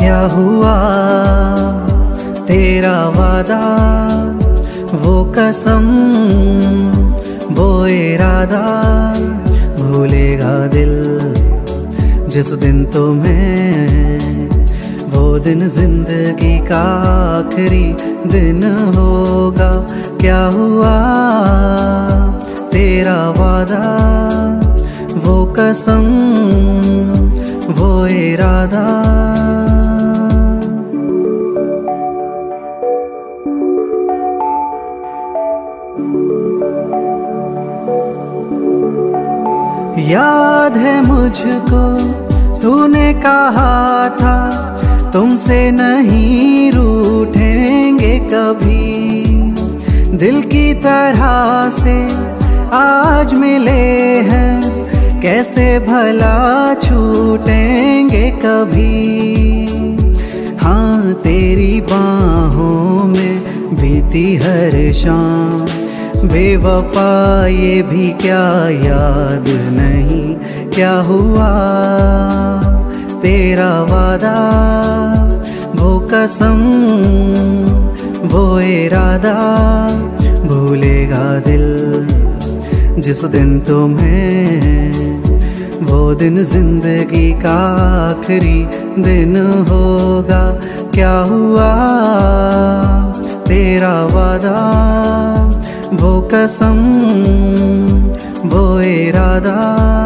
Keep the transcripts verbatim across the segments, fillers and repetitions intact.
क्या हुआ तेरा वादा, वो कसम वो इरादा, भूलेगा दिल जिस दिन तुम्हें, वो दिन जिंदगी का आखिरी दिन होगा। क्या हुआ तेरा वादा, वो कसम वो इरादा। याद है मुझको तूने कहा था, तुमसे नहीं रूठेंगे कभी। दिल की तरह से आज मिले हैं, कैसे भला छूटेंगे कभी। हाँ तेरी बाहों में बीती हर शाम, बेवफा ये भी क्या याद नहीं। क्या हुआ तेरा वादा, वो कसम वो इरादा, भूलेगा दिल जिस दिन तुम्हें, वो दिन जिंदगी का आखिरी दिन होगा। क्या हुआ तेरा वादा, वो कसम वो इरादा।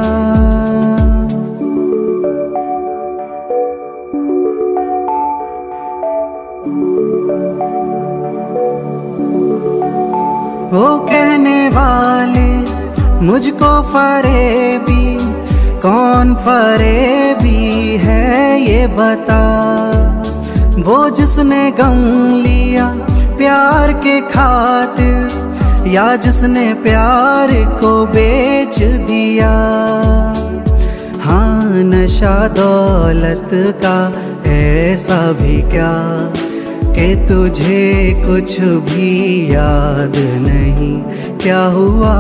वो कहने वाले मुझको फरेबी, कौन फरेबी है ये बता। वो जिसने गम लिया प्यार के खातिर, या जिसने प्यार को बेच दिया। हाँ नशा दौलत का ऐसा भी क्या, कि तुझे कुछ भी याद नहीं। क्या हुआ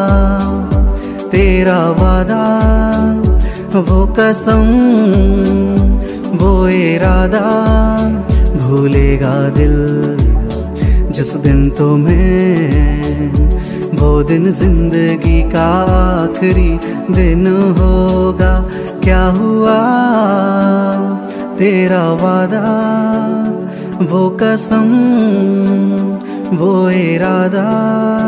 तेरा वादा, वो कसम वो इरादा, भूलेगा दिल जिस दिन तुम्हें, वो दिन जिंदगी का आखिरी दिन होगा। क्या हुआ तेरा वादा, वो कसम वो इरादा।